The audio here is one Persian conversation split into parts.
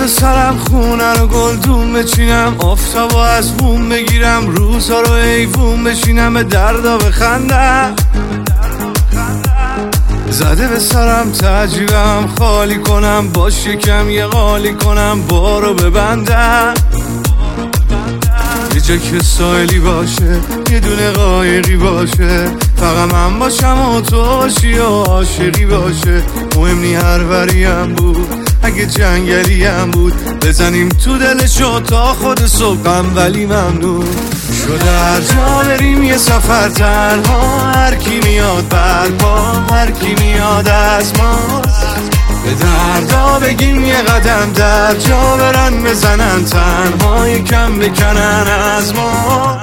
به سرم خونه رو گلدون بچینم، آفتابو از بوم بگیرم، روزها رو ایوون بشینم، به دردا بخندم. زده به سرم تجیبم خالی کنم، باش یکم یه قالی کنم، بارو ببندم. یه جا که سایلی باشه، یه دونه قایقی باشه، فقط من باشم و تو باشی و عاشقی باشه. مهم نی هر وریم بود، اگه جنگلی هم بود، بزنیم تو دلشو تا خود صبحم، ولی ممنون شده هر جا بریم یه سفر تنها، هر کی میاد برپا، هر کی میاد از ما، به دردا بگیم یه قدم در جا برن، بزنن تنها یکم بکنن از ما.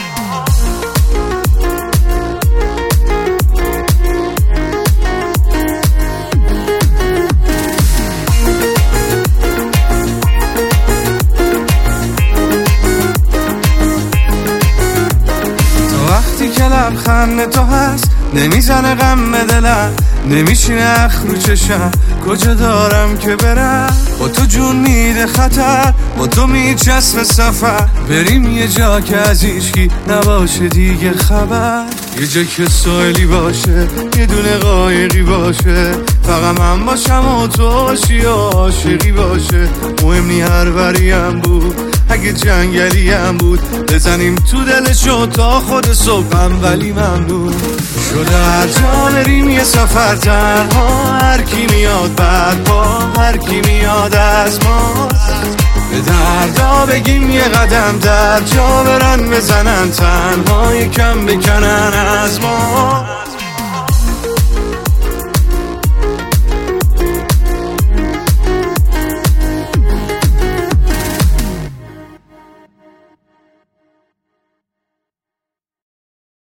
وقتی که لبخند تو هست نمیزنه غم به دلم، نمیشینه اخ رو چشم، کجا دارم که برم؟ با تو جون میده خطر، با تو میچسب سفر، بریم یه جا که از هیچکی نباشه دیگه خبر. یه جا که سایلی باشه، یه دونه قایقی باشه، فقط من باشم و تو باشی و عاشقی باشه. مهم نی هر وریم بود، اگه جنگلی هم بود، بزنیم تو دلشو تا خود صبحم، ولی ممنون شده هر جا بریم یه سفر تنها، هر کی میاد برپا، هر کی میاد از ما، به دردا بگیم یه قدم در جا برن، بزنن تنها یکم بکنن از ما.